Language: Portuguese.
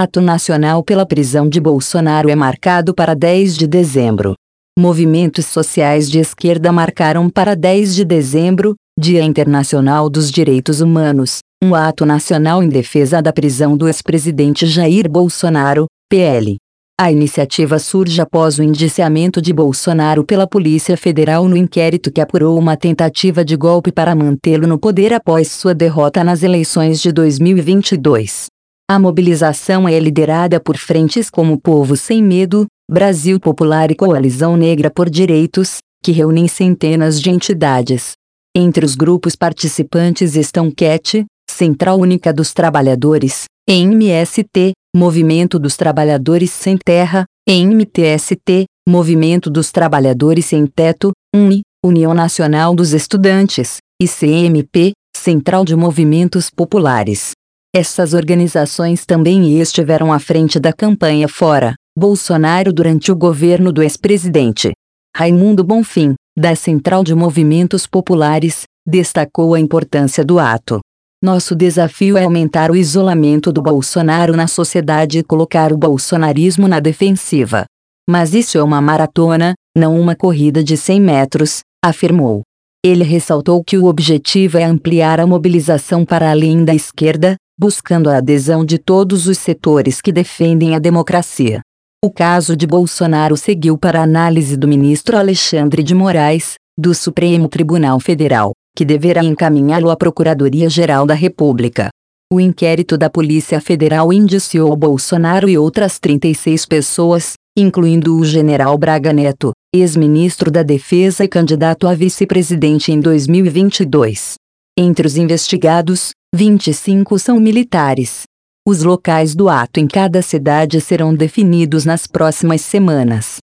Ato nacional pela prisão de Bolsonaro é marcado para 10 de dezembro. Movimentos sociais de esquerda marcaram para 10 de dezembro, Dia Internacional dos Direitos Humanos, um ato nacional em defesa da prisão do ex-presidente Jair Bolsonaro, PL. A iniciativa surge após o indiciamento de Bolsonaro pela Polícia Federal no inquérito que apurou uma tentativa de golpe para mantê-lo no poder após sua derrota nas eleições de 2022. A mobilização é liderada por frentes como Povo Sem Medo, Brasil Popular e Coalizão Negra por Direitos, que reúnem centenas de entidades. Entre os grupos participantes estão CUT, Central Única dos Trabalhadores, MST, Movimento dos Trabalhadores Sem Terra, MTST, Movimento dos Trabalhadores Sem Teto, UNE, União Nacional dos Estudantes, e CMP, Central de Movimentos Populares. Essas organizações também estiveram à frente da campanha Fora Bolsonaro durante o governo do ex-presidente. Raimundo Bonfim, da Central de Movimentos Populares, destacou a importância do ato. Nosso desafio é aumentar o isolamento do Bolsonaro na sociedade e colocar o bolsonarismo na defensiva. Mas isso é uma maratona, não uma corrida de 100 metros, afirmou. Ele ressaltou que o objetivo é ampliar a mobilização para além da esquerda, buscando a adesão de todos os setores que defendem a democracia. O caso de Bolsonaro seguiu para a análise do ministro Alexandre de Moraes, do Supremo Tribunal Federal, que deverá encaminhá-lo à Procuradoria-Geral da República. O inquérito da Polícia Federal indiciou Bolsonaro e outras 36 pessoas, incluindo o general Braga Neto, ex-ministro da Defesa e candidato a vice-presidente em 2022. Entre os investigados, 25 são militares. Os locais do ato em cada cidade serão definidos nas próximas semanas.